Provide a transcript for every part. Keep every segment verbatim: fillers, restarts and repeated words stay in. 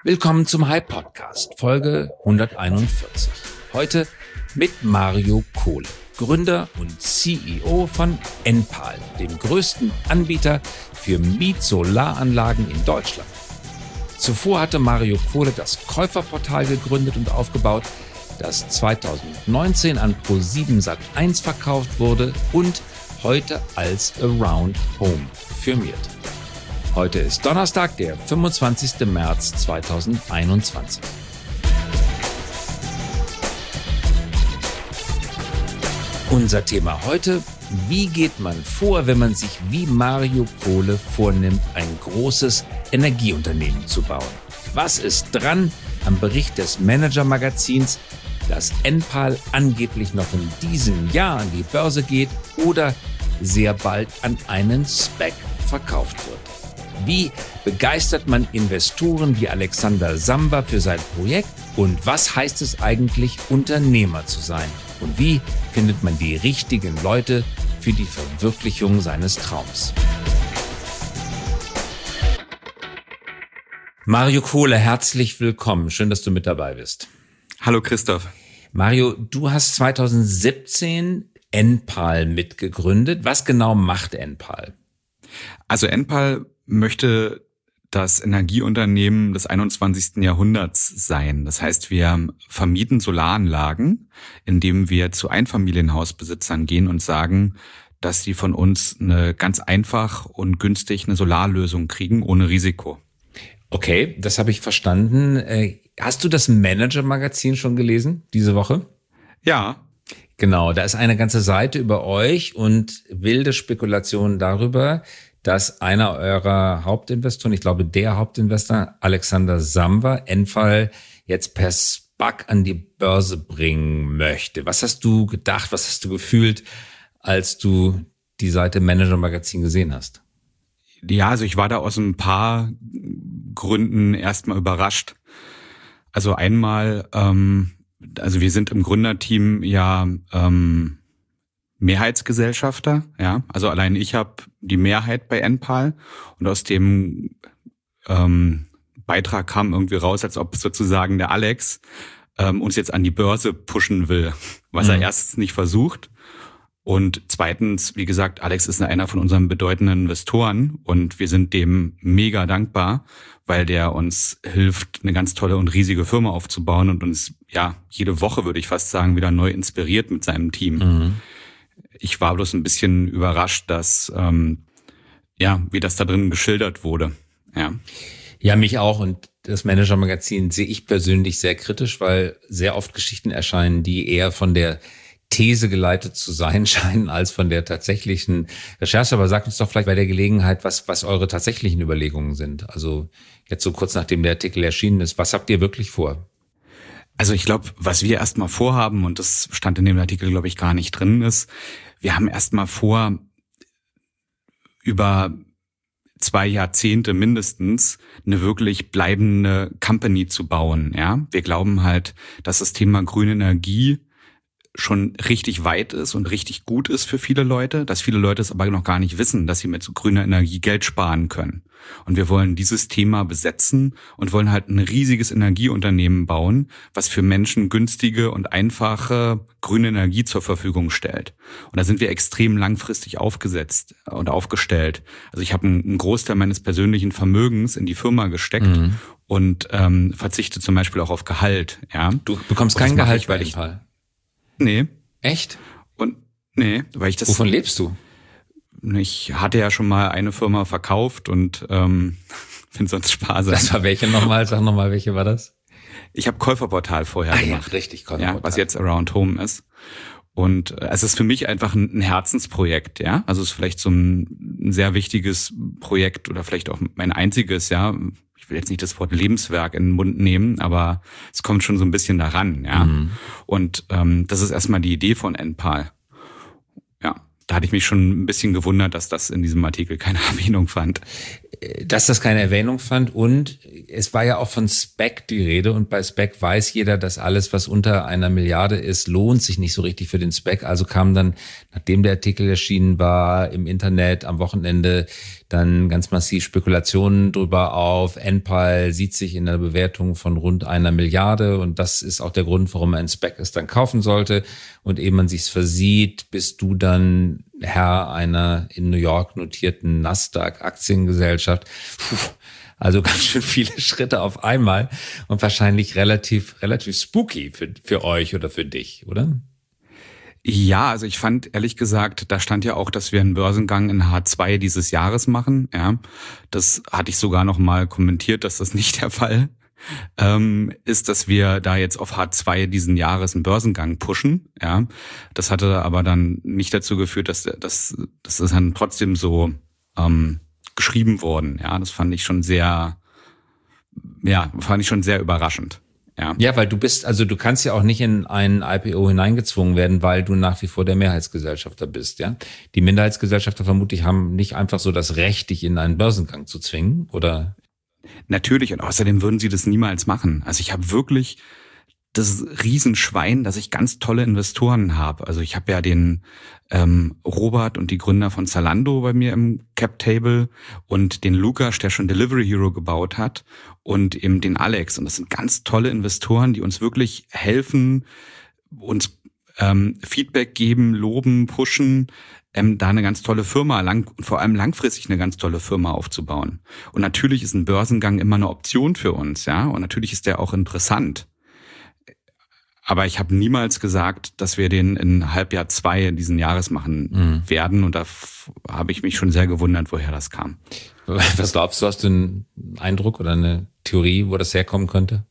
Willkommen zum Hype Podcast, Folge hunderteinundvierzig. Heute mit Mario Kohle, Gründer und C E O von Enpal, dem größten Anbieter für Mietsolaranlagen in Deutschland. Zuvor hatte Mario Kohle das Käuferportal gegründet und aufgebaut, das zweitausendneunzehn an ProSieben Sat eins verkauft wurde und heute als Around Home firmiert. Heute ist Donnerstag, der fünfundzwanzigster März zweitausendeinundzwanzig. Unser Thema heute: Wie geht man vor, wenn man sich wie Mario Kohle vornimmt, ein großes Energieunternehmen zu bauen? Was ist dran am Bericht des Manager-Magazins, dass Enpal angeblich noch in diesem Jahr an die Börse geht oder sehr bald an einen SPAC verkauft wird? Wie begeistert man Investoren wie Alexander Samba für sein Projekt? Und was heißt es eigentlich, Unternehmer zu sein? Und wie findet man die richtigen Leute für die Verwirklichung seines Traums? Mario Kohle, herzlich willkommen. Schön, dass du mit dabei bist. Hallo Christoph. Mario, du hast zweitausendsiebzehn Enpal mitgegründet. Was genau macht Enpal? Also Enpal möchte das Energieunternehmen des einundzwanzigsten Jahrhunderts sein. Das heißt, wir vermieten Solaranlagen, indem wir zu Einfamilienhausbesitzern gehen und sagen, dass sie von uns eine ganz einfach und günstig eine Solarlösung kriegen, ohne Risiko. Okay, das habe ich verstanden. Hast du das Manager-Magazin schon gelesen diese Woche? Ja. Genau, da ist eine ganze Seite über euch und wilde Spekulationen darüber, dass einer eurer Hauptinvestoren, ich glaube der Hauptinvestor, Alexander Samba, Enpal jetzt per SPAC an die Börse bringen möchte. Was hast du gedacht, was hast du gefühlt, als du die Seite Manager Magazin gesehen hast? Ja, also ich war da aus ein paar Gründen erstmal überrascht. Also einmal, ähm, also wir sind im Gründerteam ja ähm, Mehrheitsgesellschafter, ja, also allein ich habe die Mehrheit bei Enpal und aus dem ähm, Beitrag kam irgendwie raus, als ob sozusagen der Alex ähm, uns jetzt an die Börse pushen will, was mhm. er erstens nicht versucht und zweitens, wie gesagt, Alex ist einer von unseren bedeutenden Investoren und wir sind dem mega dankbar, weil der uns hilft, eine ganz tolle und riesige Firma aufzubauen und uns ja jede Woche, würde ich fast sagen, wieder neu inspiriert mit seinem Team. Mhm. Ich war bloß ein bisschen überrascht, dass ähm, ja, wie das da drin geschildert wurde. Ja, ja, mich auch. Und das Manager-Magazin sehe ich persönlich sehr kritisch, weil sehr oft Geschichten erscheinen, die eher von der These geleitet zu sein scheinen, als von der tatsächlichen Recherche. Aber sagt uns doch vielleicht bei der Gelegenheit, was was eure tatsächlichen Überlegungen sind. Also jetzt so kurz nachdem der Artikel erschienen ist, was habt ihr wirklich vor? Also ich glaube, was wir erstmal vorhaben, und das stand in dem Artikel, glaube ich, gar nicht drin, ist, wir haben erstmal vor, über zwei Jahrzehnte mindestens eine wirklich bleibende Company zu bauen. Ja, wir glauben halt, dass das Thema grüne Energie schon richtig weit ist und richtig gut ist für viele Leute, dass viele Leute es aber noch gar nicht wissen, dass sie mit so grüner Energie Geld sparen können. Und wir wollen dieses Thema besetzen und wollen halt ein riesiges Energieunternehmen bauen, was für Menschen günstige und einfache grüne Energie zur Verfügung stellt. Und da sind wir extrem langfristig aufgesetzt und aufgestellt. Also ich habe einen Großteil meines persönlichen Vermögens in die Firma gesteckt mhm. und ähm, verzichte zum Beispiel auch auf Gehalt. Ja, du bekommst kein Gehalt bei Enpal. Nee. Echt? Und nee, weil ich das. Wovon lebst du? Ich hatte ja schon mal eine Firma verkauft und ähm, finde sonst sparsam. Das war welche nochmal? Sag nochmal, welche war das? Ich habe Käuferportal vorher ah, gemacht. Ja, richtig, Käuferportal. Ja, was jetzt Around Home ist. Und äh, es ist für mich einfach ein, ein Herzensprojekt, ja. Also es ist vielleicht so ein, ein sehr wichtiges Projekt oder vielleicht auch mein einziges, ja. Ich will jetzt nicht das Wort Lebenswerk in den Mund nehmen, aber es kommt schon so ein bisschen daran, ja. Mhm. Und ähm, das ist erstmal die Idee von Enpal. Ja, da hatte ich mich schon ein bisschen gewundert, dass das in diesem Artikel keine Erwähnung fand. Dass das keine Erwähnung fand und es war ja auch von Spec die Rede und bei Spec weiß jeder, dass alles, was unter einer Milliarde ist, lohnt sich nicht so richtig für den Spec. Also kam dann, nachdem der Artikel erschienen war, im Internet am Wochenende dann ganz massiv Spekulationen drüber auf. Enpal sieht sich in der Bewertung von rund einer Milliarde und das ist auch der Grund, warum man ein Spec es dann kaufen sollte. Und ehe man sich's versieht, bist du dann Herr einer in New York notierten Nasdaq-Aktiengesellschaft. Puh. Also ganz schön viele Schritte auf einmal und wahrscheinlich relativ, relativ spooky für, für euch oder für dich, oder? Ja, also ich fand, ehrlich gesagt, da stand ja auch, dass wir einen Börsengang in H zwei dieses Jahres machen. Ja, das hatte ich sogar noch mal kommentiert, dass das nicht der Fall ähm, ist, dass wir da jetzt auf H zwei diesen Jahres einen Börsengang pushen. Ja, das hatte aber dann nicht dazu geführt, dass das, das ist dann trotzdem so ähm, geschrieben worden. Ja, das fand ich schon sehr, ja, fand ich schon sehr überraschend. Ja. Ja, weil du bist, also du kannst ja auch nicht in einen I P O hineingezwungen werden, weil du nach wie vor der Mehrheitsgesellschafter bist, ja. Die Minderheitsgesellschafter vermutlich haben nicht einfach so das Recht, dich in einen Börsengang zu zwingen, oder? Natürlich, und außerdem würden sie das niemals machen. Also ich habe wirklich das Riesenschwein, dass ich ganz tolle Investoren habe. Also ich habe ja den ähm, Robert und die Gründer von Zalando bei mir im Cap-Table und den Lukas, der schon Delivery Hero gebaut hat und eben den Alex. Und das sind ganz tolle Investoren, die uns wirklich helfen, uns ähm, Feedback geben, loben, pushen, ähm, da eine ganz tolle Firma, lang, vor allem langfristig eine ganz tolle Firma aufzubauen. Und natürlich ist ein Börsengang immer eine Option für uns, ja. Und natürlich ist der auch interessant. Aber ich habe niemals gesagt, dass wir den in Halbjahr zwei diesen Jahres machen mhm. werden. Und da f- habe ich mich schon sehr gewundert, woher das kam. Was glaubst du, hast du einen Eindruck oder eine Theorie, wo das herkommen könnte?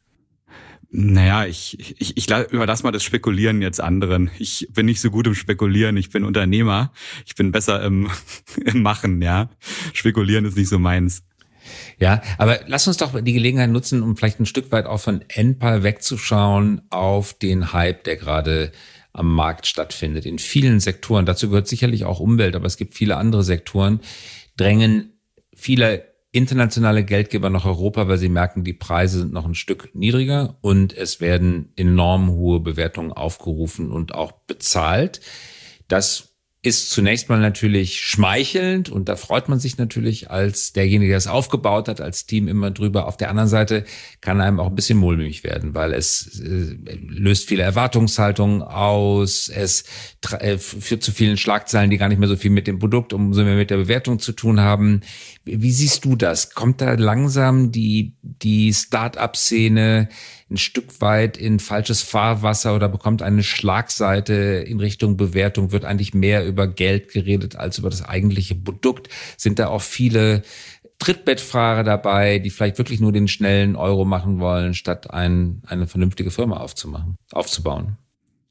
Naja, ich, ich, ich überlasse mal das Spekulieren jetzt anderen. Ich bin nicht so gut im Spekulieren. Ich bin Unternehmer. Ich bin besser im, im Machen, ja. Spekulieren ist nicht so meins. Ja, aber lass uns doch die Gelegenheit nutzen, um vielleicht ein Stück weit auch von Enpal wegzuschauen auf den Hype, der gerade am Markt stattfindet. In vielen Sektoren, dazu gehört sicherlich auch Umwelt, aber es gibt viele andere Sektoren, drängen viele internationale Geldgeber nach Europa, weil sie merken, die Preise sind noch ein Stück niedriger und es werden enorm hohe Bewertungen aufgerufen und auch bezahlt. Das ist zunächst mal natürlich schmeichelnd und da freut man sich natürlich als derjenige, der es aufgebaut hat, als Team immer drüber. Auf der anderen Seite kann einem auch ein bisschen mulmig werden, weil es äh, löst viele Erwartungshaltungen aus, es tra- äh, führt zu vielen Schlagzeilen, die gar nicht mehr so viel mit dem Produkt, umso mehr mit der Bewertung zu tun haben. Wie, wie siehst du das? Kommt da langsam die, die Start-up-Szene ein Stück weit in falsches Fahrwasser oder bekommt eine Schlagseite in Richtung Bewertung, wird eigentlich mehr über Geld geredet als über das eigentliche Produkt? Sind da auch viele Trittbettfahrer dabei, die vielleicht wirklich nur den schnellen Euro machen wollen, statt ein, eine vernünftige Firma aufzumachen, aufzubauen?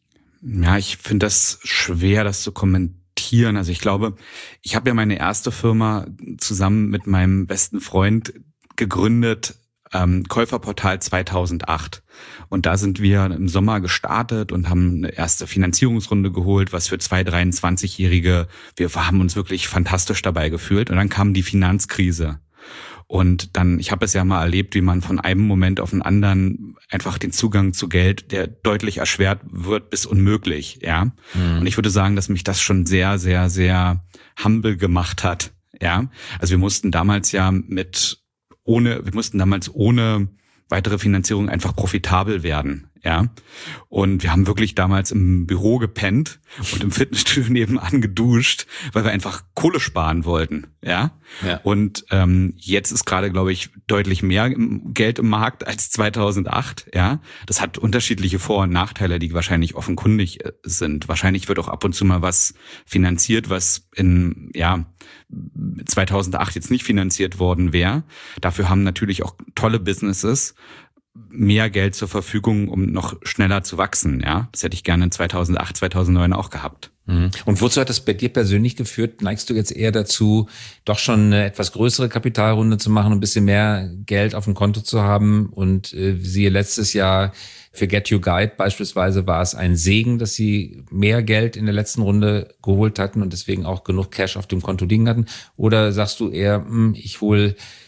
Ja, ich finde das schwer, das zu kommentieren. Also ich glaube, ich habe ja meine erste Firma zusammen mit meinem besten Freund gegründet, Ähm, Käuferportal zweitausendacht. Und da sind wir im Sommer gestartet und haben eine erste Finanzierungsrunde geholt, was für zwei dreiundzwanzigjährige, wir haben uns wirklich fantastisch dabei gefühlt. Und dann kam die Finanzkrise. Und dann, ich habe es ja mal erlebt, wie man von einem Moment auf den anderen einfach den Zugang zu Geld, der deutlich erschwert wird, bis unmöglich, ja. Mhm. Und ich würde sagen, dass mich das schon sehr, sehr, sehr humble gemacht hat, ja. Also wir mussten damals ja mit ohne, wir mussten damals ohne weitere Finanzierung einfach profitabel werden, ja. Und wir haben wirklich damals im Büro gepennt und im Fitnessstudio nebenan geduscht, weil wir einfach Kohle sparen wollten, ja. ja. Und ähm, jetzt ist gerade, glaube ich, deutlich mehr Geld im Markt als zweitausendacht, ja. Das hat unterschiedliche Vor- und Nachteile, die wahrscheinlich offenkundig sind. Wahrscheinlich wird auch ab und zu mal was finanziert, was in, ja, zweitausendacht jetzt nicht finanziert worden wäre. Dafür haben natürlich auch tolle Businesses mehr Geld zur Verfügung, um noch schneller zu wachsen. Ja, das hätte ich gerne in zweitausendacht, zweitausendneun auch gehabt. Und wozu hat das bei dir persönlich geführt? Neigst du jetzt eher dazu, doch schon eine etwas größere Kapitalrunde zu machen, ein bisschen mehr Geld auf dem Konto zu haben? Und äh, siehe letztes Jahr für Get You Guide beispielsweise war es ein Segen, dass sie mehr Geld in der letzten Runde geholt hatten und deswegen auch genug Cash auf dem Konto liegen hatten. Oder sagst du eher, ich hole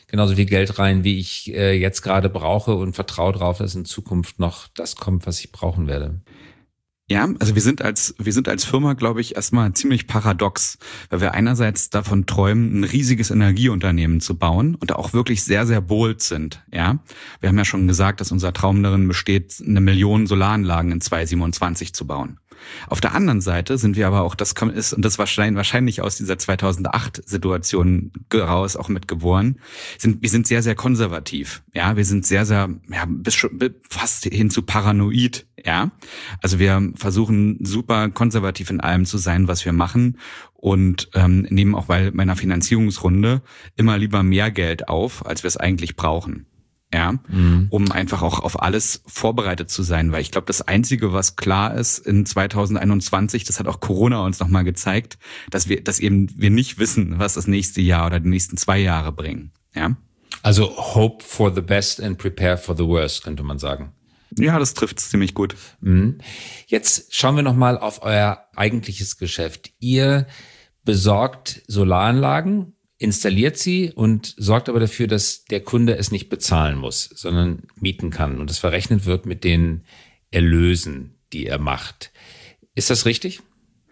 genauso viel Geld rein, wie ich äh, jetzt gerade brauche und vertraue darauf, dass in Zukunft noch das kommt, was ich brauchen werde. Ja, also wir sind als wir sind als Firma, glaube ich, erstmal ziemlich paradox, weil wir einerseits davon träumen, ein riesiges Energieunternehmen zu bauen und auch wirklich sehr, sehr bold sind. Ja, wir haben ja schon gesagt, dass unser Traum darin besteht, eine Million Solaranlagen in zwanzig siebenundzwanzig zu bauen. Auf der anderen Seite sind wir aber auch, das ist, und das wahrscheinlich, wahrscheinlich aus dieser zweitausendacht-Situation heraus auch mitgeboren, sind, wir sind sehr, sehr konservativ. Ja, wir sind sehr, sehr, ja, bis schon, fast hin zu paranoid. Ja, also wir versuchen super konservativ in allem zu sein, was wir machen, und ähm, nehmen auch bei meiner Finanzierungsrunde immer lieber mehr Geld auf, als wir es eigentlich brauchen. Ja, mhm. um einfach auch auf alles vorbereitet zu sein, weil ich glaube, das Einzige, was klar ist in zweitausendeinundzwanzig, das hat auch Corona uns nochmal gezeigt, dass wir, dass eben wir nicht wissen, was das nächste Jahr oder die nächsten zwei Jahre bringen. Ja, also hope for the best and prepare for the worst, könnte man sagen. Ja, das trifft es ziemlich gut. Mhm. Jetzt schauen wir nochmal auf euer eigentliches Geschäft. Ihr besorgt Solaranlagen, installiert sie und sorgt aber dafür, dass der Kunde es nicht bezahlen muss, sondern mieten kann und es verrechnet wird mit den Erlösen, die er macht. Ist das richtig?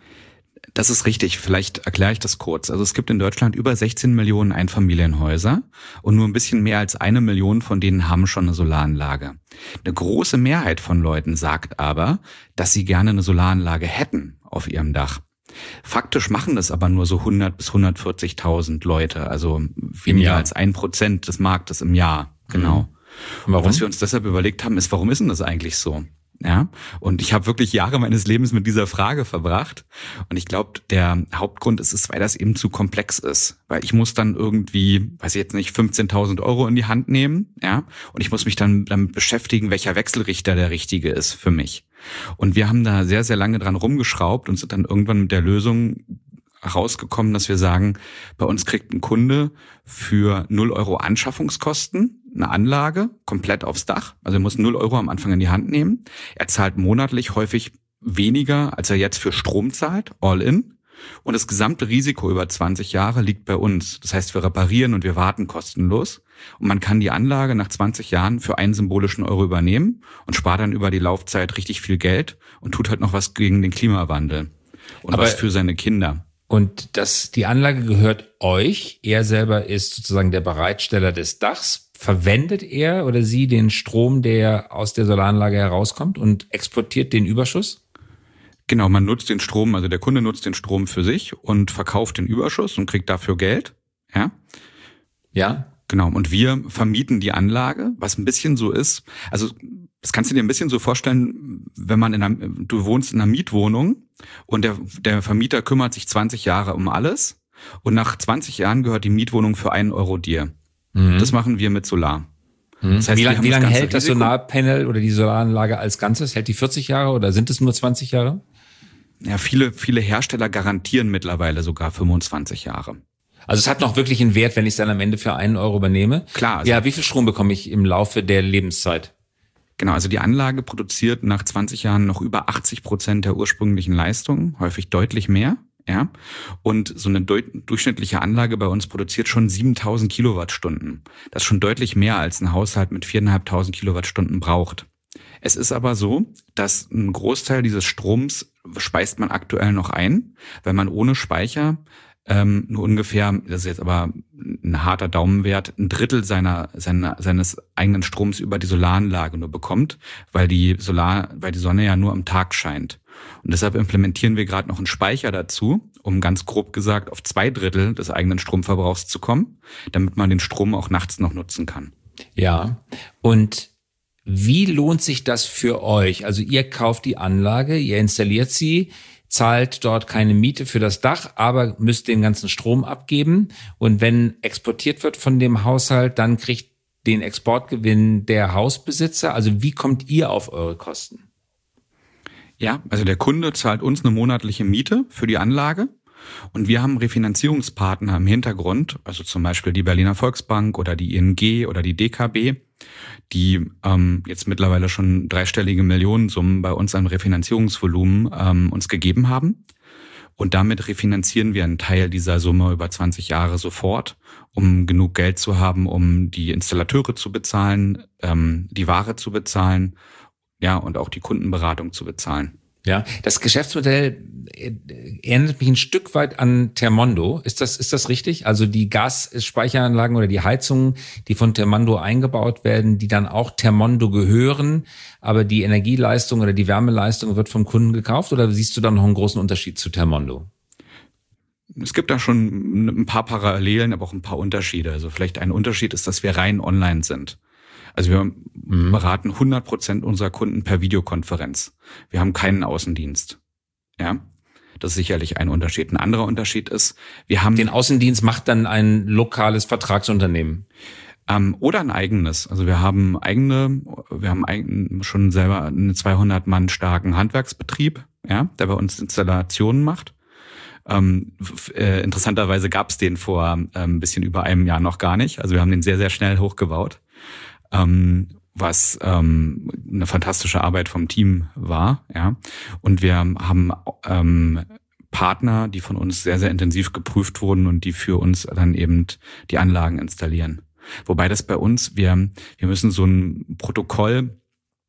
Das ist richtig. Vielleicht erkläre ich das kurz. Also es gibt in Deutschland über sechzehn Millionen Einfamilienhäuser und nur ein bisschen mehr als eine Million von denen haben schon eine Solaranlage. Eine große Mehrheit von Leuten sagt aber, dass sie gerne eine Solaranlage hätten auf ihrem Dach. Faktisch machen das aber nur so hundert bis hundertvierzigtausend Leute, also weniger als ein Prozent des Marktes im Jahr. Genau. Mhm. Warum? Was wir uns deshalb überlegt haben, ist, warum ist denn das eigentlich so? Ja, und ich habe wirklich Jahre meines Lebens mit dieser Frage verbracht. Und ich glaube, der Hauptgrund ist es, weil das eben zu komplex ist. Weil ich muss dann irgendwie, weiß ich jetzt nicht, fünfzehntausend Euro in die Hand nehmen, ja, und ich muss mich dann damit beschäftigen, welcher Wechselrichter der richtige ist für mich. Und wir haben da sehr, sehr lange dran rumgeschraubt und sind dann irgendwann mit der Lösung rausgekommen, dass wir sagen, bei uns kriegt ein Kunde für null Euro Anschaffungskosten eine Anlage komplett aufs Dach. Also er muss null Euro am Anfang in die Hand nehmen. Er zahlt monatlich häufig weniger, als er jetzt für Strom zahlt, all in. Und das gesamte Risiko über zwanzig Jahre liegt bei uns. Das heißt, wir reparieren und wir warten kostenlos. Und man kann die Anlage nach zwanzig Jahren für einen symbolischen Euro übernehmen und spart dann über die Laufzeit richtig viel Geld und tut halt noch was gegen den Klimawandel und Aber was für seine Kinder. Und das, die Anlage gehört euch. Er selber ist sozusagen der Bereitsteller des Dachs. Verwendet er oder sie den Strom, der aus der Solaranlage herauskommt, und exportiert den Überschuss? Genau, man nutzt den Strom, also der Kunde nutzt den Strom für sich und verkauft den Überschuss und kriegt dafür Geld. Ja. Ja. Genau. Und wir vermieten die Anlage, was ein bisschen so ist. Also, das kannst du dir ein bisschen so vorstellen, wenn man in einer, du wohnst in einer Mietwohnung und der, der Vermieter kümmert sich zwanzig Jahre um alles und nach zwanzig Jahren gehört die Mietwohnung für einen Euro dir. Mhm. Das machen wir mit Solar. Mhm. Das heißt, wie lange, wie lange hält das Solarpanel oder die Solaranlage als Ganzes? Hält die vierzig Jahre oder sind es nur zwanzig Jahre? Ja, viele, viele Hersteller garantieren mittlerweile sogar fünfundzwanzig Jahre. Also es hat noch wirklich einen Wert, wenn ich es dann am Ende für einen Euro übernehme. Klar. Also ja, wie viel Strom bekomme ich im Laufe der Lebenszeit? Genau, also die Anlage produziert nach zwanzig Jahren noch über achtzig Prozent der ursprünglichen Leistung, häufig deutlich mehr. Ja, und so eine deut- durchschnittliche Anlage bei uns produziert schon siebentausend Kilowattstunden. Das ist schon deutlich mehr, als ein Haushalt mit viertausendfünfhundert Kilowattstunden braucht. Es ist aber so, dass ein Großteil dieses Stroms speist man aktuell noch ein, weil man ohne Speicher ähm, nur ungefähr, das ist jetzt aber ein harter Daumenwert, ein Drittel seiner, seiner seines eigenen Stroms über die Solaranlage nur bekommt, weil die Solar, weil die Sonne ja nur am Tag scheint. Und deshalb implementieren wir gerade noch einen Speicher dazu, um ganz grob gesagt auf zwei Drittel des eigenen Stromverbrauchs zu kommen, damit man den Strom auch nachts noch nutzen kann. Ja, und wie lohnt sich das für euch? Also ihr kauft die Anlage, ihr installiert sie, zahlt dort keine Miete für das Dach, aber müsst den ganzen Strom abgeben. Und wenn exportiert wird von dem Haushalt, dann kriegt den Exportgewinn der Hausbesitzer. Also wie kommt ihr auf eure Kosten? Ja, also der Kunde zahlt uns eine monatliche Miete für die Anlage und wir haben Refinanzierungspartner im Hintergrund, also zum Beispiel die Berliner Volksbank oder die I N G oder die D K B, die ähm, jetzt mittlerweile schon dreistellige Millionensummen bei uns an Refinanzierungsvolumen ähm, uns gegeben haben. Und damit refinanzieren wir einen Teil dieser Summe über zwanzig Jahre sofort, um genug Geld zu haben, um die Installateure zu bezahlen, ähm, die Ware zu bezahlen, ja, und auch die Kundenberatung zu bezahlen. Ja, das Geschäftsmodell erinnert mich ein Stück weit an Thermondo. Ist das, ist das richtig? Also die Gasspeicheranlagen oder die Heizungen, die von Thermondo eingebaut werden, die dann auch Thermondo gehören, aber die Energieleistung oder die Wärmeleistung wird vom Kunden gekauft, oder siehst du da noch einen großen Unterschied zu Thermondo? Es gibt da schon ein paar Parallelen, aber auch ein paar Unterschiede. Also vielleicht ein Unterschied ist, dass wir rein online sind. Also wir mhm. beraten hundert Prozent unserer Kunden per Videokonferenz. Wir haben keinen Außendienst. Ja, das ist sicherlich ein Unterschied. Ein anderer Unterschied ist, wir haben... Den Außendienst macht dann ein lokales Vertragsunternehmen. Ähm, oder ein eigenes. Also wir haben eigene, wir haben eigen, schon selber einen zweihundert Mann starken Handwerksbetrieb, ja, der bei uns Installationen macht. Ähm, äh, interessanterweise gab es den vor äh, ein bisschen über einem Jahr noch gar nicht. Also wir haben den sehr, sehr schnell hochgebaut. Ähm, was ähm, eine fantastische Arbeit vom Team war, ja. Und wir haben ähm, Partner, die von uns sehr, sehr intensiv geprüft wurden und die für uns dann eben die Anlagen installieren. Wobei das bei uns, wir wir müssen so ein Protokoll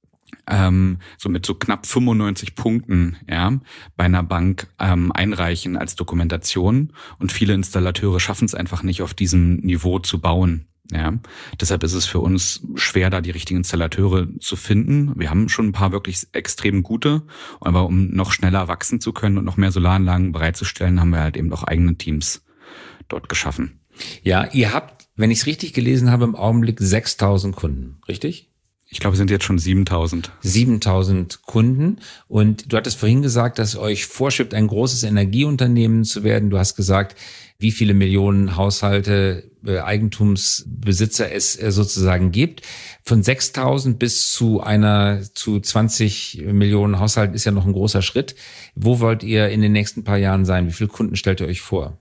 ähm, so mit so knapp fünfundneunzig Punkten, ja, bei einer Bank ähm, einreichen als Dokumentation, und viele Installateure schaffen es einfach nicht, auf diesem Niveau zu bauen. Ja, deshalb ist es für uns schwer, da die richtigen Installateure zu finden. Wir haben schon ein paar wirklich extrem gute, aber um noch schneller wachsen zu können und noch mehr Solaranlagen bereitzustellen, haben wir halt eben auch eigene Teams dort geschaffen. Ja, ihr habt, wenn ich es richtig gelesen habe, im Augenblick sechstausend Kunden, richtig? Ich glaube, es sind jetzt schon siebentausend. siebentausend Kunden. Und du hattest vorhin gesagt, dass euch vorschwebt, ein großes Energieunternehmen zu werden. Du hast gesagt, wie viele Millionen Haushalte, äh, Eigentumsbesitzer es äh, sozusagen gibt. Von sechstausend bis zu einer, zu zwanzig Millionen Haushalten ist ja noch ein großer Schritt. Wo wollt ihr in den nächsten paar Jahren sein? Wie viele Kunden stellt ihr euch vor?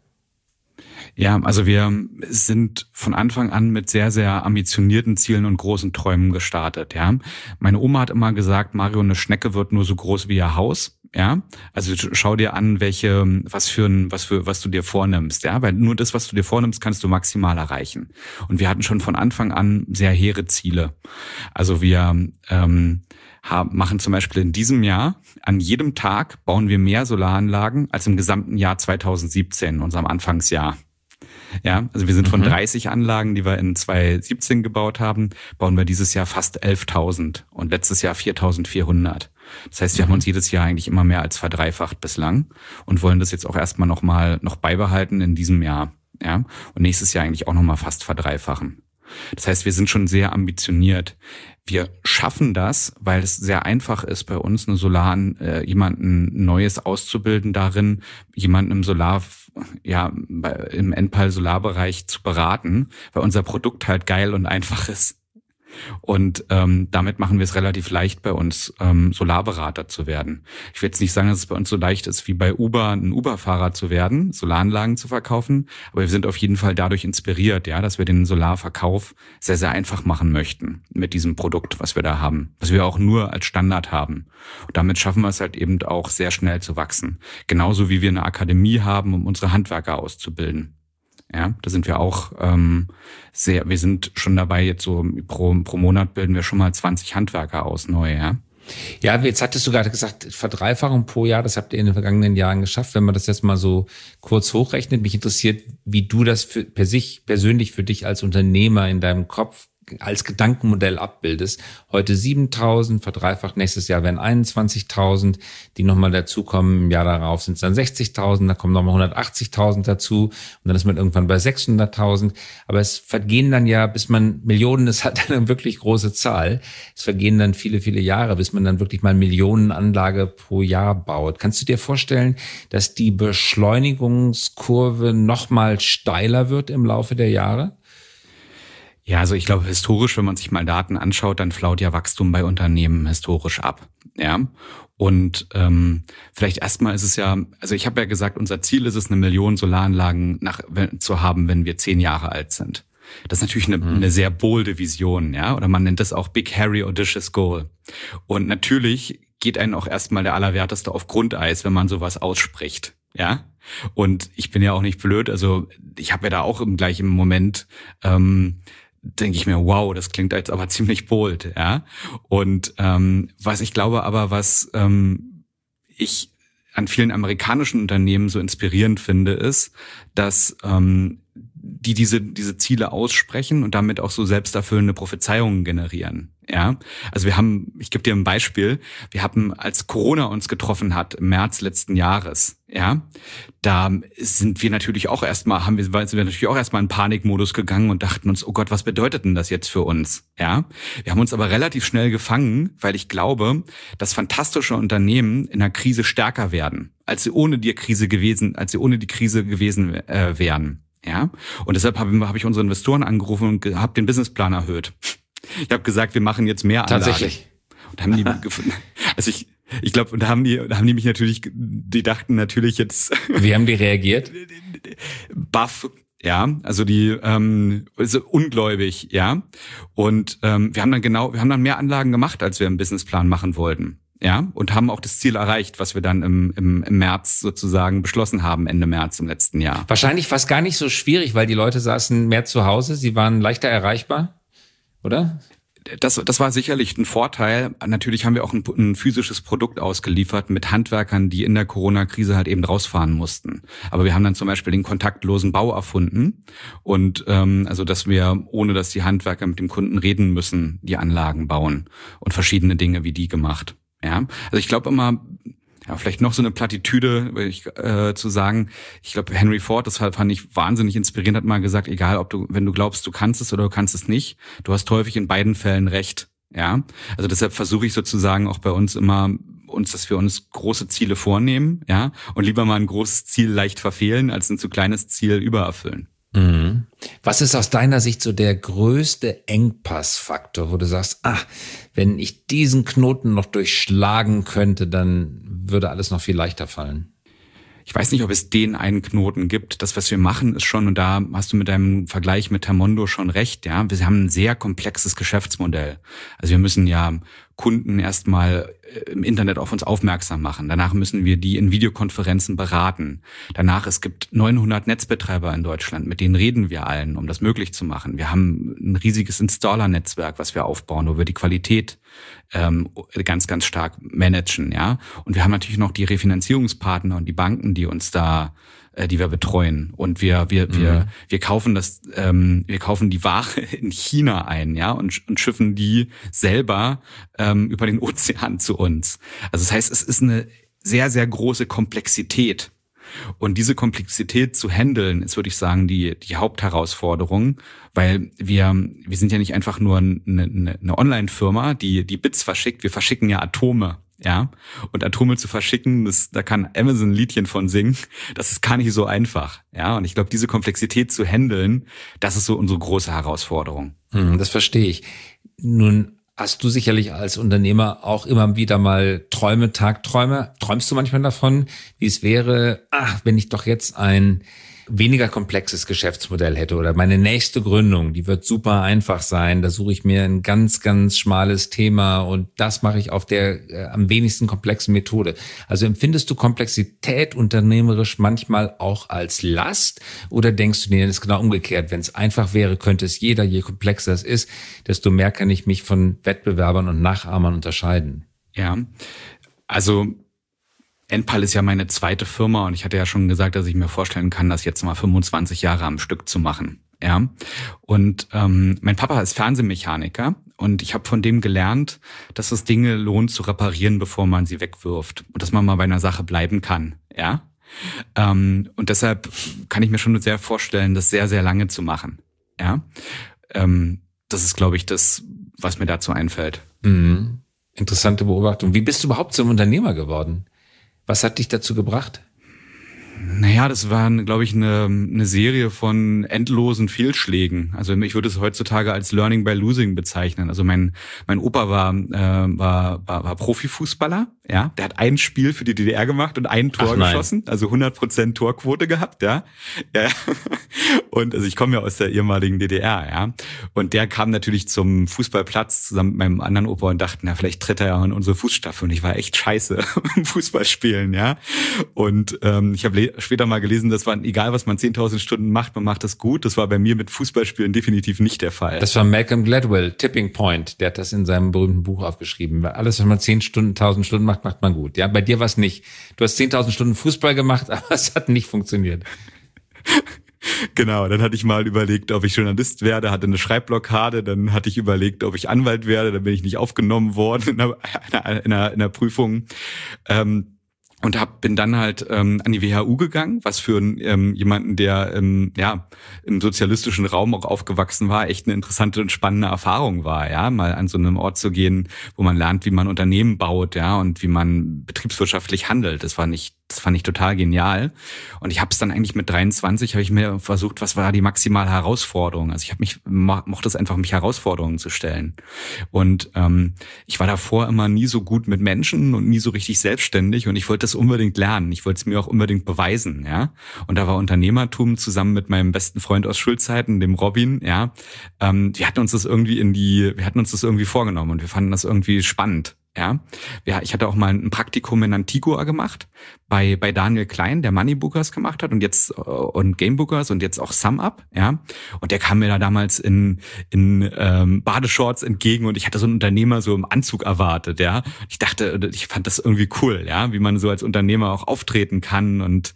Ja, also wir sind von Anfang an mit sehr, sehr ambitionierten Zielen und großen Träumen gestartet, ja. Meine Oma hat immer gesagt, Mario, eine Schnecke wird nur so groß wie ihr Haus, ja. Also schau dir an, welche, was für ein, was für, was du dir vornimmst, ja. Weil nur das, was du dir vornimmst, kannst du maximal erreichen. Und wir hatten schon von Anfang an sehr hehre Ziele. Also wir, ähm, haben, machen zum Beispiel in diesem Jahr, an jedem Tag bauen wir mehr Solaranlagen als im gesamten Jahr zweitausendsiebzehn, unserem Anfangsjahr. Ja, also wir sind von mhm. dreißig Anlagen, die wir in zweitausendsiebzehn gebaut haben, bauen wir dieses Jahr fast elftausend und letztes Jahr viertausendvierhundert. Das heißt, wir mhm. haben uns jedes Jahr eigentlich immer mehr als verdreifacht bislang und wollen das jetzt auch erstmal noch mal noch beibehalten in diesem Jahr, ja, und nächstes Jahr eigentlich auch noch mal fast verdreifachen. Das heißt, wir sind schon sehr ambitioniert. Wir schaffen das, weil es sehr einfach ist, bei uns eine Solar, äh, jemanden Neues auszubilden darin, jemanden im Solar, ja, im Endpal-Solarbereich zu beraten, weil unser Produkt halt geil und einfach ist. Und ähm, damit machen wir es relativ leicht, bei uns ähm, Solarberater zu werden. Ich will jetzt nicht sagen, dass es bei uns so leicht ist, wie bei Uber ein Uber-Fahrer zu werden, Solaranlagen zu verkaufen, aber wir sind auf jeden Fall dadurch inspiriert, ja, dass wir den Solarverkauf sehr, sehr einfach machen möchten mit diesem Produkt, was wir da haben, was wir auch nur als Standard haben. Und damit schaffen wir es halt eben auch sehr schnell zu wachsen. Genauso wie wir eine Akademie haben, um unsere Handwerker auszubilden. Ja, da sind wir auch ähm, sehr, wir sind schon dabei, jetzt so pro, pro Monat bilden wir schon mal zwanzig Handwerker aus neu, ja. Ja, jetzt hattest du gerade gesagt, Verdreifachung pro Jahr, das habt ihr in den vergangenen Jahren geschafft. Wenn man das jetzt mal so kurz hochrechnet, mich interessiert, wie du das für, per sich persönlich für dich als Unternehmer in deinem Kopf als Gedankenmodell abbildest. Heute siebentausend, verdreifacht, nächstes Jahr werden einundzwanzigtausend, die nochmal dazukommen. Im Jahr darauf sind es dann sechzigtausend, da kommen nochmal hundertachtzigtausend dazu und dann ist man irgendwann bei sechshunderttausend. Aber es vergehen dann ja, bis man Millionen, ist halt eine wirklich große Zahl. Es vergehen dann viele, viele Jahre, bis man dann wirklich mal Millionenanlage pro Jahr baut. Kannst du dir vorstellen, dass die Beschleunigungskurve nochmal steiler wird im Laufe der Jahre? Ja, also ich glaube, historisch, wenn man sich mal Daten anschaut, dann flaut ja Wachstum bei Unternehmen historisch ab. Ja, und ähm, vielleicht erstmal ist es ja, also ich habe ja gesagt, unser Ziel ist es, eine Million Solaranlagen nach, zu haben, wenn wir zehn Jahre alt sind. Das ist natürlich eine, mhm. eine sehr bolde Vision, ja, oder man nennt das auch Big Hairy Audacious Goal. Und natürlich geht einem auch erstmal der Allerwerteste auf Grundeis, wenn man sowas ausspricht. Ja. Und ich bin ja auch nicht blöd, also ich habe ja da auch im gleichen Moment, ähm, denke ich mir, wow, das klingt jetzt aber ziemlich bold, ja. Und ähm, was ich glaube aber, was ähm, ich an vielen amerikanischen Unternehmen so inspirierend finde, ist, dass ähm, die diese diese Ziele aussprechen und damit auch so selbsterfüllende Prophezeiungen generieren. Ja, also wir haben, ich gebe dir ein Beispiel, wir haben, als Corona uns getroffen hat im März letzten Jahres, ja, da sind wir natürlich auch erstmal, haben wir, sind wir natürlich auch erstmal in Panikmodus gegangen und dachten uns, oh Gott, was bedeutet denn das jetzt für uns? Ja, wir haben uns aber relativ schnell gefangen, weil ich glaube, dass fantastische Unternehmen in einer Krise stärker werden, als sie ohne die Krise gewesen, als sie ohne die Krise gewesen äh, wären. Ja, und deshalb habe hab ich unsere Investoren angerufen und habe den Businessplan erhöht. Ich habe gesagt, wir machen jetzt mehr Anlagen. Tatsächlich. Und haben die gefunden. Also ich, ich glaube, und da haben die, da haben die mich natürlich, die dachten natürlich jetzt. Wie haben die reagiert? Baff, ja, also die, ähm, also ungläubig, ja. Und ähm, wir haben dann genau, wir haben dann mehr Anlagen gemacht, als wir im Businessplan machen wollten. Ja, und haben auch das Ziel erreicht, was wir dann im, im, im März sozusagen beschlossen haben, Ende März im letzten Jahr. Wahrscheinlich fast gar nicht so schwierig, weil die Leute saßen mehr zu Hause, sie waren leichter erreichbar, oder? Das, das war sicherlich ein Vorteil. Natürlich haben wir auch ein, ein physisches Produkt ausgeliefert mit Handwerkern, die in der Corona-Krise halt eben rausfahren mussten. Aber wir haben dann zum Beispiel den kontaktlosen Bau erfunden und ähm, also, dass wir, ohne dass die Handwerker mit dem Kunden reden müssen, die Anlagen bauen und verschiedene Dinge wie die gemacht. Ja, also ich glaube immer, ja, vielleicht noch so eine Plattitüde, ich, äh, zu sagen. Ich glaube, Henry Ford, das fand ich wahnsinnig inspirierend, hat mal gesagt, egal, ob du, wenn du glaubst, du kannst es oder du kannst es nicht, du hast häufig in beiden Fällen recht. Ja, also deshalb versuche ich sozusagen auch bei uns immer, uns, dass wir uns große Ziele vornehmen, ja, und lieber mal ein großes Ziel leicht verfehlen, als ein zu kleines Ziel übererfüllen. Mhm. Was ist aus deiner Sicht so der größte Engpassfaktor, wo du sagst, ach, wenn ich diesen Knoten noch durchschlagen könnte, dann würde alles noch viel leichter fallen? Ich weiß nicht, ob es den einen Knoten gibt. Das, was wir machen, ist schon, und da hast du mit deinem Vergleich mit Termondo schon recht, ja. Wir haben ein sehr komplexes Geschäftsmodell. Also wir müssen ja Kunden erstmal im Internet auf uns aufmerksam machen. Danach müssen wir die in Videokonferenzen beraten. Danach, es gibt neunhundert Netzbetreiber in Deutschland, mit denen reden wir allen, um das möglich zu machen. Wir haben ein riesiges Installer-Netzwerk, was wir aufbauen, wo wir die Qualität ähm, ganz, ganz stark managen, ja. Und wir haben natürlich noch die Refinanzierungspartner und die Banken, die uns da die wir betreuen, und wir wir wir mhm. wir kaufen das ähm, wir kaufen die Ware in China ein, ja, und und schiffen die selber ähm, über den Ozean zu uns. Also das heißt, es ist eine sehr sehr große Komplexität, und diese Komplexität zu handeln ist, würde ich sagen, die die Hauptherausforderung, weil wir wir sind ja nicht einfach nur eine, eine, eine Online-Firma, die die Bits verschickt, wir verschicken ja Atome. Ja, und Atome zu verschicken, das, da kann Amazon ein Liedchen von singen, das ist gar nicht so einfach. Ja, und ich glaube, diese Komplexität zu handeln, das ist so unsere große Herausforderung. Hm, das verstehe ich. Nun hast du sicherlich als Unternehmer auch immer wieder mal Träume, Tagträume. Träumst du manchmal davon, wie es wäre, ach, wenn ich doch jetzt ein weniger komplexes Geschäftsmodell hätte, oder meine nächste Gründung, die wird super einfach sein, da suche ich mir ein ganz, ganz schmales Thema und das mache ich auf der äh, am wenigsten komplexen Methode. Also empfindest du Komplexität unternehmerisch manchmal auch als Last, oder denkst du dir, das ist genau umgekehrt, wenn es einfach wäre, könnte es jeder, je komplexer es ist, desto mehr kann ich mich von Wettbewerbern und Nachahmern unterscheiden? Ja, also Enpal ist ja meine zweite Firma, und ich hatte ja schon gesagt, dass ich mir vorstellen kann, das jetzt mal fünfundzwanzig Jahre am Stück zu machen. Ja, und ähm, mein Papa ist Fernsehmechaniker, und ich habe von dem gelernt, dass es Dinge lohnt zu reparieren, bevor man sie wegwirft, und dass man mal bei einer Sache bleiben kann. Ja, ähm, und deshalb kann ich mir schon sehr vorstellen, das sehr, sehr lange zu machen. Ja, ähm, das ist, glaube ich, das, was mir dazu einfällt. Mhm. Interessante Beobachtung. Wie bist du überhaupt zum Unternehmer geworden? Was hat dich dazu gebracht? Naja, das war, glaube ich, eine, eine Serie von endlosen Fehlschlägen. Also ich würde es heutzutage als Learning by Losing bezeichnen. Also mein mein Opa war äh, war, war war Profifußballer, ja. Der hat ein Spiel für die D D R gemacht und ein Tor Ach, geschossen, also hundert Prozent Torquote gehabt, ja. ja. Und also ich komme ja aus der ehemaligen D D R, ja. Und der kam natürlich zum Fußballplatz zusammen mit meinem anderen Opa und dachte, na, vielleicht tritt er ja in unsere Fußstapfen. Und ich war echt scheiße im Fußballspielen, ja. Und ähm, ich habe später mal gelesen, das war egal, was man zehntausend Stunden macht, man macht das gut. Das war bei mir mit Fußballspielen definitiv nicht der Fall. Das war Malcolm Gladwell, Tipping Point. Der hat das in seinem berühmten Buch aufgeschrieben. Alles, was man zehn Stunden, tausend Stunden macht, macht man gut. Ja, bei dir war es nicht. Du hast zehntausend Stunden Fußball gemacht, aber es hat nicht funktioniert. Genau, dann hatte ich mal überlegt, ob ich Journalist werde, hatte eine Schreibblockade, dann hatte ich überlegt, ob ich Anwalt werde, dann bin ich nicht aufgenommen worden in einer, in einer, in einer Prüfung. Ähm, Und hab, bin dann halt ähm, an die W H U gegangen, was für ähm, jemanden, der ähm, ja im sozialistischen Raum auch aufgewachsen war, echt eine interessante und spannende Erfahrung war, ja, mal an so einem Ort zu gehen, wo man lernt, wie man Unternehmen baut, ja, und wie man betriebswirtschaftlich handelt. Das war nicht, das fand ich total genial. Und ich habe es dann eigentlich mit dreiundzwanzig habe ich mir versucht, was war die maximale Herausforderung? Also ich habe mich mochte es einfach, mich Herausforderungen zu stellen. Und ähm, ich war davor immer nie so gut mit Menschen und nie so richtig selbstständig und ich wollte das unbedingt lernen. Ich wollte es mir auch unbedingt beweisen, ja. Und da war Unternehmertum zusammen mit meinem besten Freund aus Schulzeiten, dem Robin, ja. Ähm, wir hatten uns das irgendwie in die, wir hatten uns das irgendwie vorgenommen und wir fanden das irgendwie spannend. Ja, ich hatte auch mal ein Praktikum in Antigua gemacht, bei bei Daniel Klein, der Moneybookers gemacht hat und jetzt und Gamebookers und jetzt auch SumUp, ja. Und der kam mir da damals in in ähm, Badeshorts entgegen und ich hatte so einen Unternehmer so im Anzug erwartet, ja. Ich dachte, ich fand das irgendwie cool, ja, wie man so als Unternehmer auch auftreten kann und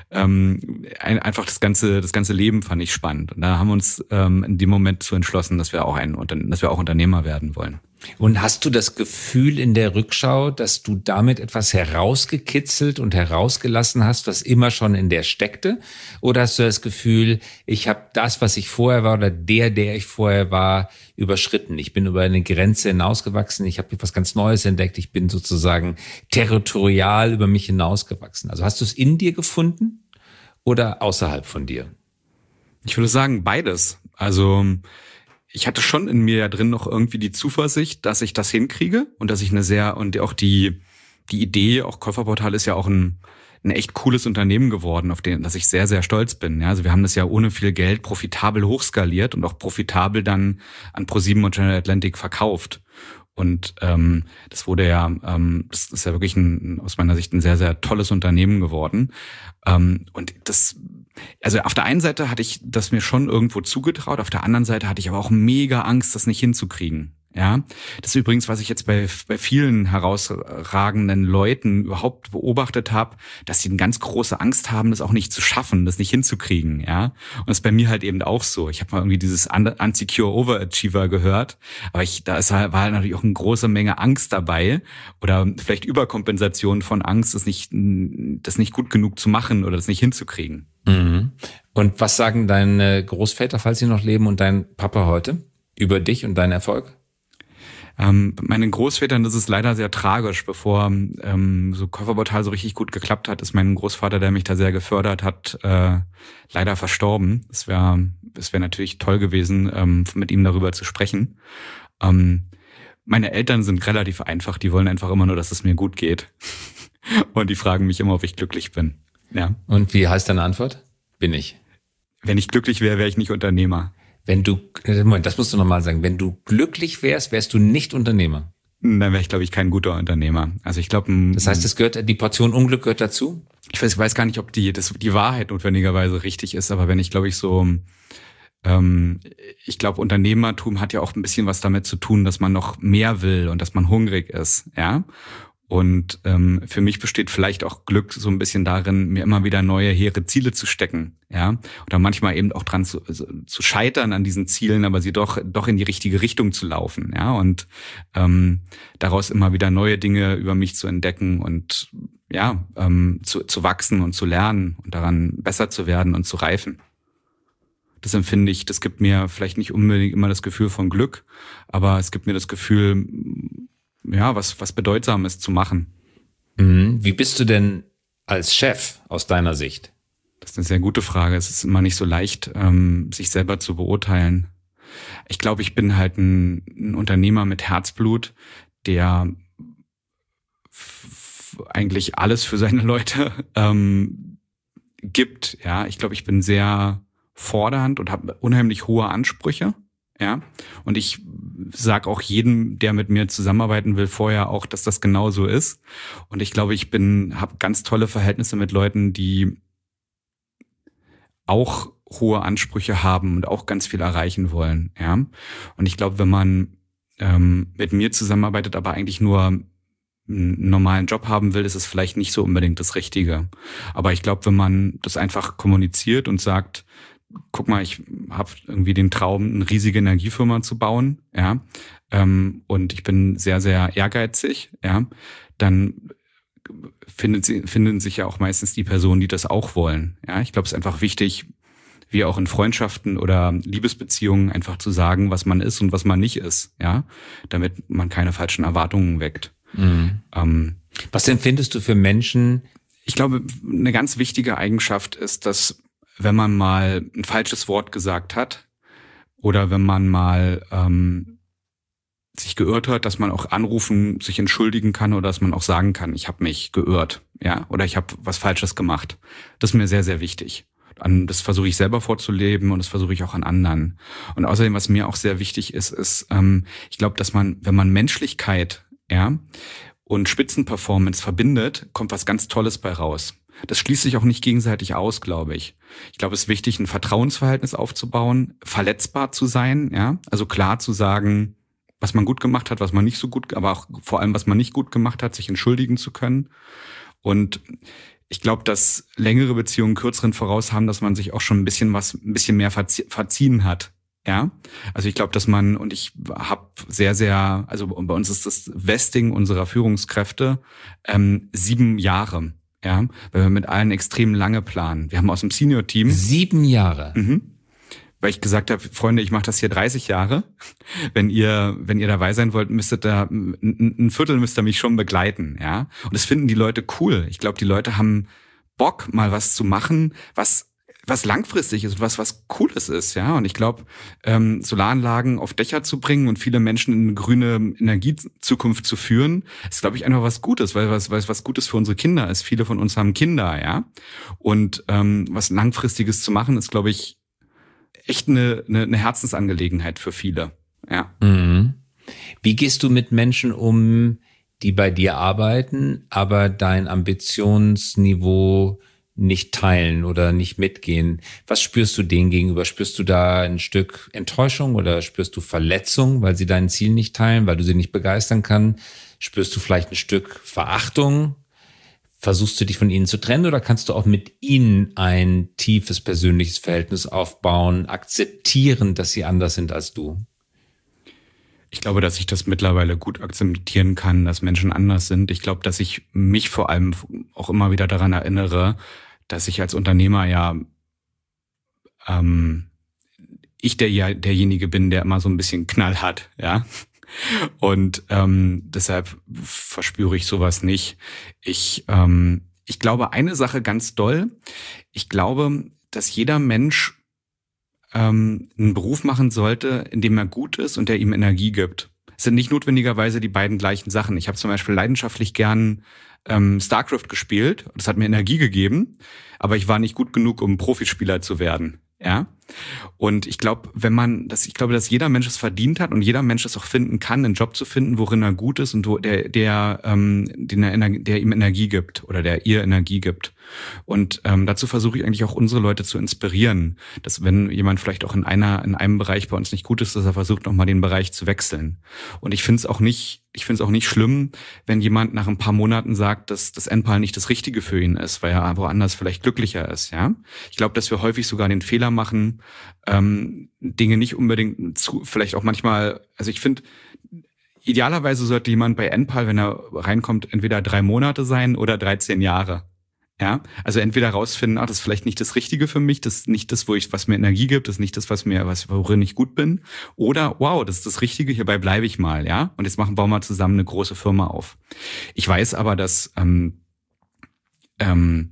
ähm, ein, einfach das ganze das ganze Leben fand ich spannend. Und da haben wir uns ähm, in dem Moment zu entschlossen, dass wir auch ein dass wir auch Unternehmer werden wollen. Und hast du das Gefühl in der Rückschau, dass du damit etwas herausgekitzelt und herausgelassen hast, was immer schon in der steckte? Oder hast du das Gefühl, ich habe das, was ich vorher war oder der, der ich vorher war, überschritten? Ich bin über eine Grenze hinausgewachsen, ich habe etwas ganz Neues entdeckt, ich bin sozusagen territorial über mich hinausgewachsen. Also hast du es in dir gefunden oder außerhalb von dir? Ich würde sagen, beides. Also ich hatte schon in mir ja drin noch irgendwie die Zuversicht, dass ich das hinkriege und dass ich eine sehr, und auch die die Idee, auch Käuferportal ist ja auch ein ein echt cooles Unternehmen geworden, auf den, dass ich sehr, sehr stolz bin. Ja, also wir haben das ja ohne viel Geld profitabel hochskaliert und auch profitabel dann an ProSieben und General Atlantic verkauft. Und ähm, das wurde ja, ähm, das ist ja wirklich ein, aus meiner Sicht ein sehr, sehr tolles Unternehmen geworden. Ähm, und das, also auf der einen Seite hatte ich das mir schon irgendwo zugetraut, auf der anderen Seite hatte ich aber auch mega Angst, das nicht hinzukriegen. Ja, das ist übrigens, was ich jetzt bei bei vielen herausragenden Leuten überhaupt beobachtet habe, dass sie eine ganz große Angst haben, das auch nicht zu schaffen, das nicht hinzukriegen. Ja, und das ist bei mir halt eben auch so. Ich habe mal irgendwie dieses Unsecure Overachiever gehört, aber ich da ist halt, war halt natürlich auch eine große Menge Angst dabei oder vielleicht Überkompensation von Angst, das nicht das nicht gut genug zu machen oder das nicht hinzukriegen. Mhm. Und was sagen deine Großväter, falls sie noch leben, und dein Papa heute über dich und deinen Erfolg? Ähm, meinen Großvätern, das ist leider sehr tragisch. Bevor ähm, so Käuferportal so richtig gut geklappt hat, ist mein Großvater, der mich da sehr gefördert hat, äh, leider verstorben. Es wäre es wäre natürlich toll gewesen, ähm, mit ihm darüber zu sprechen. Ähm, meine Eltern sind relativ einfach. Die wollen einfach immer nur, dass es mir gut geht. Und die fragen mich immer, ob ich glücklich bin. Ja. Und wie heißt deine Antwort? Bin ich. Wenn ich glücklich wäre, wäre ich nicht Unternehmer. Wenn du, Moment, das musst du nochmal sagen, wenn du glücklich wärst, wärst du nicht Unternehmer. Dann wäre ich, glaube ich, kein guter Unternehmer. Also ich glaube, das heißt, es gehört, die Portion Unglück gehört dazu? Ich weiß, ich weiß gar nicht, ob die, das, die Wahrheit notwendigerweise richtig ist, aber wenn ich, glaube ich, so, ähm, ich glaube, Unternehmertum hat ja auch ein bisschen was damit zu tun, dass man noch mehr will und dass man hungrig ist, ja. Und ähm, für mich besteht vielleicht auch Glück so ein bisschen darin, mir immer wieder neue, hehre Ziele zu stecken, ja, oder manchmal eben auch dran zu, zu scheitern an diesen Zielen, aber sie doch doch in die richtige Richtung zu laufen, ja, und ähm, daraus immer wieder neue Dinge über mich zu entdecken und ja, ähm, zu, zu wachsen und zu lernen und daran besser zu werden und zu reifen. Das empfinde ich, das gibt mir vielleicht nicht unbedingt immer das Gefühl von Glück, aber es gibt mir das Gefühl, ja, was, was Bedeutsames zu machen. Mhm. Wie bist du denn als Chef aus deiner Sicht? Das ist eine sehr gute Frage. Es ist immer nicht so leicht, ähm, sich selber zu beurteilen. Ich glaube, ich bin halt ein, ein Unternehmer mit Herzblut, der f- eigentlich alles für seine Leute ähm, gibt. Ja, ich glaube, ich bin sehr fordernd und habe unheimlich hohe Ansprüche. Ja, und ich sag auch jedem, der mit mir zusammenarbeiten will, vorher auch, dass das genau so ist. Und ich glaube, ich bin, habe ganz tolle Verhältnisse mit Leuten, die auch hohe Ansprüche haben und auch ganz viel erreichen wollen. Ja, und ich glaube, wenn man ähm, mit mir zusammenarbeitet, aber eigentlich nur einen normalen Job haben will, ist es vielleicht nicht so unbedingt das Richtige. Aber ich glaube, wenn man das einfach kommuniziert und sagt, guck mal, ich habe irgendwie den Traum, eine riesige Energiefirma zu bauen, ja, ähm, und ich bin sehr, sehr ehrgeizig, ja, dann findet sie, finden sich ja auch meistens die Personen, die das auch wollen. Ja, ich glaube, es ist einfach wichtig, wie auch in Freundschaften oder Liebesbeziehungen, einfach zu sagen, was man ist und was man nicht ist, ja, damit man keine falschen Erwartungen weckt. Mhm. Ähm, Was empfindest du für Menschen? Ich glaube, eine ganz wichtige Eigenschaft ist, dass wenn man mal ein falsches Wort gesagt hat oder wenn man mal ähm, sich geirrt hat, dass man auch anrufen, sich entschuldigen kann oder dass man auch sagen kann, ich habe mich geirrt, ja, oder ich habe was Falsches gemacht. Das ist mir sehr, sehr wichtig. Das versuche ich selber vorzuleben und das versuche ich auch an anderen. Und außerdem, was mir auch sehr wichtig ist, ist, ähm, ich glaube, dass man, wenn man Menschlichkeit, ja, und Spitzenperformance verbindet, kommt was ganz Tolles bei raus. Das schließt sich auch nicht gegenseitig aus, glaube ich. Ich glaube, es ist wichtig, ein Vertrauensverhältnis aufzubauen, verletzbar zu sein, ja, also klar zu sagen, was man gut gemacht hat, was man nicht so gut, aber auch vor allem, was man nicht gut gemacht hat, sich entschuldigen zu können. Und ich glaube, dass längere Beziehungen kürzeren voraus haben, dass man sich auch schon ein bisschen was, ein bisschen mehr verzie- verziehen hat. Ja, also ich glaube, dass man, und ich habe sehr, sehr, also bei uns ist das Vesting unserer Führungskräfte ähm, sieben Jahre. Ja, weil wir mit allen extrem lange planen. Wir haben aus dem Senior-Team Sieben Jahre. Mhm. Weil ich gesagt habe, Freunde, ich mache das hier dreißig Jahre. Wenn ihr, wenn ihr dabei sein wollt, müsstet da ein, ein Viertel müsst ihr mich schon begleiten, ja. Und das finden die Leute cool. Ich glaube, die Leute haben Bock, mal was zu machen, was was langfristig ist und was was Cooles ist, ja. Und ich glaube, ähm, Solaranlagen auf Dächer zu bringen und viele Menschen in eine grüne Energiezukunft zu führen, ist, glaube ich, einfach was Gutes, weil was weil was Gutes für unsere Kinder ist. Viele von uns haben Kinder, ja. Und ähm, was Langfristiges zu machen, ist, glaube ich, echt eine, eine, eine Herzensangelegenheit für viele, ja. Mhm. Wie gehst du mit Menschen um, die bei dir arbeiten, aber dein Ambitionsniveau nicht teilen oder nicht mitgehen? Was spürst du denen gegenüber? Spürst du da ein Stück Enttäuschung oder spürst du Verletzung, weil sie dein Ziel nicht teilen, weil du sie nicht begeistern kannst? Spürst du vielleicht ein Stück Verachtung? Versuchst du dich von ihnen zu trennen oder kannst du auch mit ihnen ein tiefes persönliches Verhältnis aufbauen, akzeptieren, dass sie anders sind als du? Ich glaube, dass ich das mittlerweile gut akzeptieren kann, dass Menschen anders sind. Ich glaube, dass ich mich vor allem auch immer wieder daran erinnere, dass ich als Unternehmer ja ähm, ich der derjenige bin, der immer so ein bisschen Knall hat, ja. Und ähm, deshalb verspüre ich sowas nicht. Ich ähm, ich glaube eine Sache ganz doll. Ich glaube, dass jeder Mensch ähm, einen Beruf machen sollte, in dem er gut ist und der ihm Energie gibt. Es sind nicht notwendigerweise die beiden gleichen Sachen. Ich habe zum Beispiel leidenschaftlich gern ähm, StarCraft gespielt. Das hat mir Energie gegeben, aber ich war nicht gut genug, um Profispieler zu werden. Ja. Und ich glaube, wenn man das, ich glaube, dass jeder Mensch es verdient hat und jeder Mensch es auch finden kann, einen Job zu finden, worin er gut ist und wo der, der, ähm, den er, der ihm Energie gibt oder der ihr Energie gibt. Und ähm, dazu versuche ich eigentlich auch unsere Leute zu inspirieren, dass wenn jemand vielleicht auch in einer, in einem Bereich bei uns nicht gut ist, dass er versucht, nochmal den Bereich zu wechseln. Und ich finde es auch nicht, ich finde es auch nicht schlimm, wenn jemand nach ein paar Monaten sagt, dass das Enpal nicht das Richtige für ihn ist, weil er woanders vielleicht glücklicher ist. Ja, ich glaube, dass wir häufig sogar den Fehler machen, ähm, Dinge nicht unbedingt zu, vielleicht auch manchmal, also ich finde, idealerweise sollte jemand bei Enpal, wenn er reinkommt, entweder drei Monate sein oder dreizehn Jahre. Ja, also entweder rausfinden, ah, das ist vielleicht nicht das Richtige für mich, das ist nicht das, wo ich, was mir Energie gibt, das ist nicht das, was mir, was, worin ich gut bin. Oder, wow, das ist das Richtige, hierbei bleibe ich mal, ja. Und jetzt machen, bauen wir zusammen eine große Firma auf. Ich weiß aber, dass, ähm, ähm,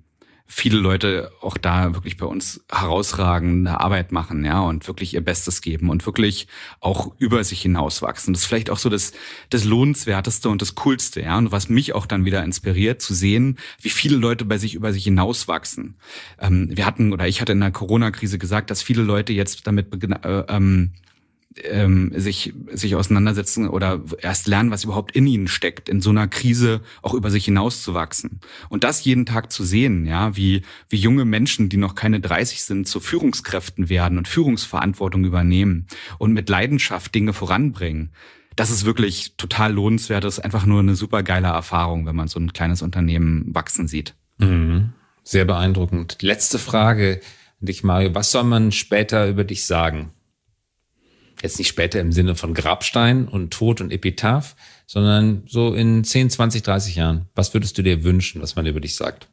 viele Leute auch da wirklich bei uns herausragende Arbeit machen, ja, und wirklich ihr Bestes geben und wirklich auch über sich hinauswachsen. Das ist vielleicht auch so das, das Lohnenswerteste und das Coolste, ja, und was mich auch dann wieder inspiriert, zu sehen, wie viele Leute bei sich über sich hinauswachsen. Ähm, wir hatten, oder ich hatte in der Corona-Krise gesagt, dass viele Leute jetzt damit beginnen, äh, ähm, ähm, sich sich auseinandersetzen oder erst lernen, was überhaupt in ihnen steckt, in so einer Krise auch über sich hinauszuwachsen. Und das jeden Tag zu sehen, ja, wie wie junge Menschen, die noch keine dreißig sind, zu Führungskräften werden und Führungsverantwortung übernehmen und mit Leidenschaft Dinge voranbringen. Das ist wirklich total lohnenswert. Das ist einfach nur eine super geile Erfahrung, wenn man so ein kleines Unternehmen wachsen sieht. Mhm. Sehr beeindruckend. Letzte Frage an dich, Mario. Was soll man später über dich sagen? Jetzt nicht später im Sinne von Grabstein und Tod und Epitaph, sondern so in zehn, zwanzig, dreißig Jahren. Was würdest du dir wünschen, was man über dich sagt?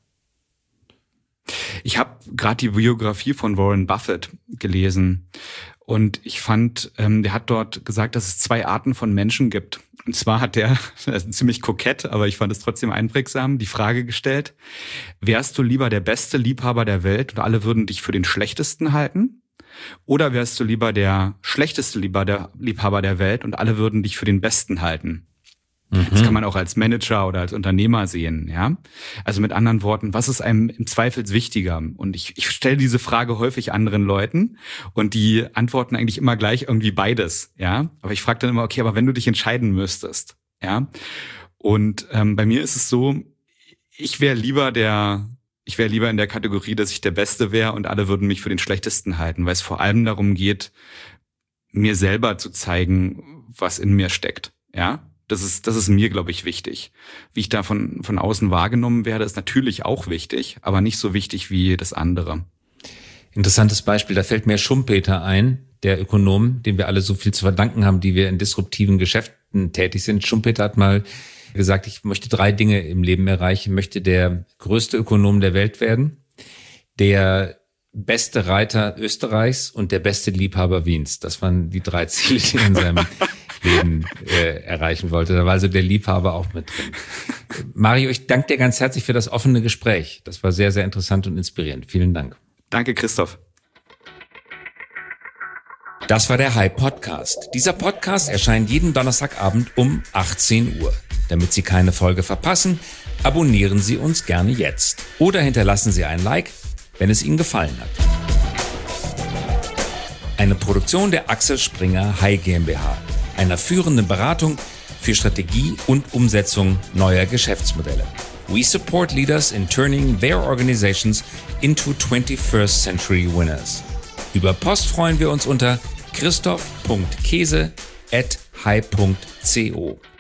Ich habe gerade die Biografie von Warren Buffett gelesen und ich fand, ähm, der hat dort gesagt, dass es zwei Arten von Menschen gibt. Und zwar hat der, das ist ziemlich kokett, aber ich fand es trotzdem einprägsam, die Frage gestellt: Wärst du lieber der beste Liebhaber der Welt und alle würden dich für den schlechtesten halten? Oder wärst du lieber der schlechteste Liebhaber der Welt und alle würden dich für den Besten halten? Mhm. Das kann man auch als Manager oder als Unternehmer sehen, ja. Also mit anderen Worten, was ist einem im Zweifel wichtiger? Und ich, ich stelle diese Frage häufig anderen Leuten und die antworten eigentlich immer gleich irgendwie beides, ja. Aber ich frage dann immer, okay, aber wenn du dich entscheiden müsstest, ja. Und ähm, bei mir ist es so, ich wäre lieber der Ich wäre lieber in der Kategorie, dass ich der Beste wäre und alle würden mich für den Schlechtesten halten, weil es vor allem darum geht, mir selber zu zeigen, was in mir steckt. Ja, das ist, das ist mir, glaube ich, wichtig. Wie ich da von, von außen wahrgenommen werde, ist natürlich auch wichtig, aber nicht so wichtig wie das andere. Interessantes Beispiel. Da fällt mir Schumpeter ein, der Ökonom, dem wir alle so viel zu verdanken haben, die wir in disruptiven Geschäften tätig sind. Schumpeter hat mal gesagt, ich möchte drei Dinge im Leben erreichen. Ich möchte der größte Ökonom der Welt werden, der beste Reiter Österreichs und der beste Liebhaber Wiens. Das waren die drei Ziele, die er in seinem Leben äh, erreichen wollte. Da war also der Liebhaber auch mit drin. Mario, ich danke dir ganz herzlich für das offene Gespräch. Das war sehr, sehr interessant und inspirierend. Vielen Dank. Danke, Christoph. Das war der Hype Podcast. Dieser Podcast erscheint jeden Donnerstagabend um achtzehn Uhr. Damit Sie keine Folge verpassen, abonnieren Sie uns gerne jetzt. Oder hinterlassen Sie ein Like, wenn es Ihnen gefallen hat. Eine Produktion der Axel Springer High GmbH, einer führenden Beratung für Strategie und Umsetzung neuer Geschäftsmodelle. We support leaders in turning their organizations into twenty-first century winners. Über Post freuen wir uns unter christoph punkt käse at hype punkt co.